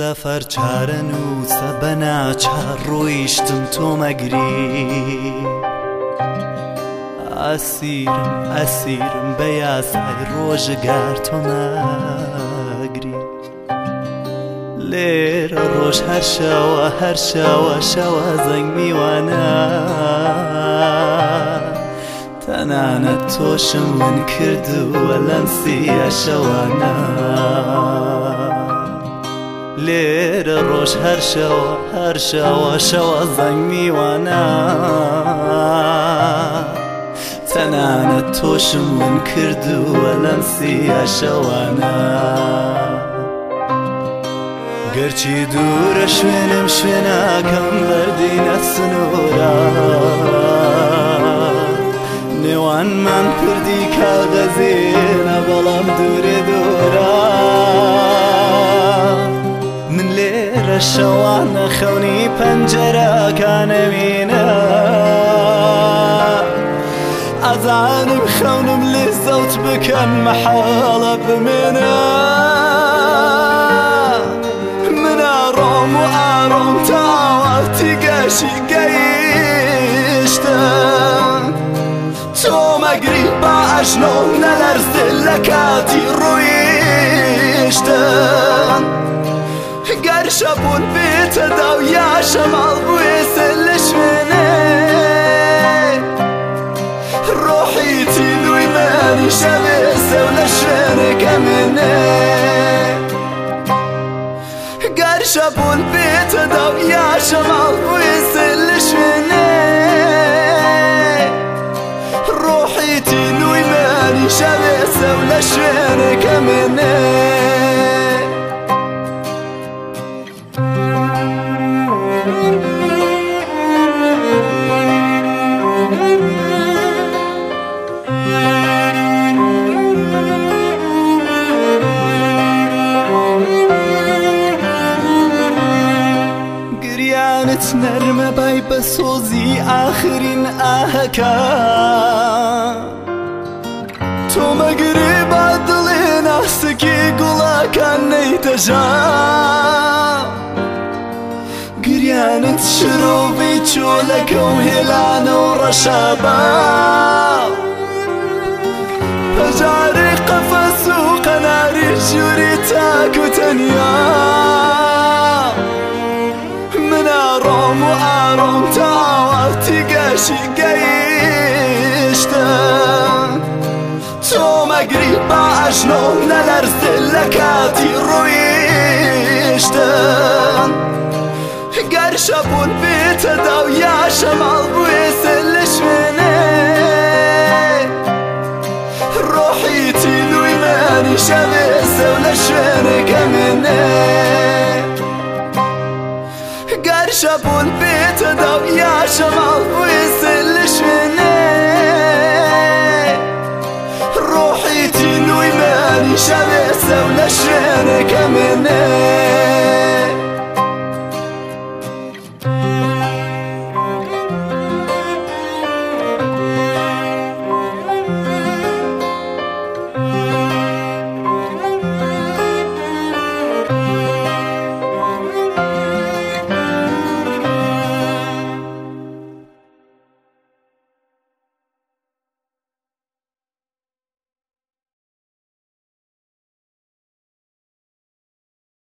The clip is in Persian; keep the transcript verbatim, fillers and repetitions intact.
سەفەر چارە نووسە بە ناچار ڕۆیشتم تۆ مەگری ئەسیرم ئەسیرم بە یاسای ڕۆژگار تۆ مەگری لێرە ڕۆژ هەر شەوە هەر شەوە شەوە زەنگ میوانە تەنانەت تۆشم ون کردووە لەم سیە شەوانە لێرە ڕۆژ هەر شەوە هەر شەوە شەوە زەنگ میوانە تەنانەت تۆشم ون کردووە لەم سیە شەوانە گەرچی دوورە شوێنم شوێنەکەم بەردینە سنوورە نێوانمان کردی کاغەزێنە بەڵام دوورێ دوورە من لێرە شەوانە خەونی پەنجەرەکانەوینە ئەزانم خەونم لێ زەوت بکەن مەحاڵە بمێنە من ئاڕۆم و ئاڕۆم تاوەتی گەشی گەیشتم تۆ مەگری با ئەژنۆم نەلەرزێ لە کاتی ڕۆیشتم گەر شەبوون بێتە داو یا شەماڵ بوێسە لە شوێنێ ڕۆحی تیلوی مەنی شەوێسە و لە شوێنێکە منێ گەر شەبوون بێتە داو یا شەماڵ بوێسە لە شوێنێ ڕۆحی تیلوی مەنی شەوێسە و لە شوێنێکە منێ گریانت نەرمە بای بە سۆزی ئاخرین ئاهەکە تۆ مەگری با دڵێ ناسکی گوڵەکان نەیتەژا گریانت شرۆڤی چۆلەکە و هێلانە و ڕەشابە پەژاری قەفەس و قەناری ژووری تاک و تەنیا من ئاڕۆم و ئاڕۆم تاوەتی گەشی گەیشتم تۆ مەگری با ئەژنۆم نەلەرزێ لە کاتی ڕۆیشتم گەر شەبوون بێتە داو یا شەماڵ بوێسە لە شوێنێ ڕۆحی تیلوی مەنی شەوێسە و لە شوێنێکە منێ گەر شەبوون بێتە داو یا شەماڵ بوێسە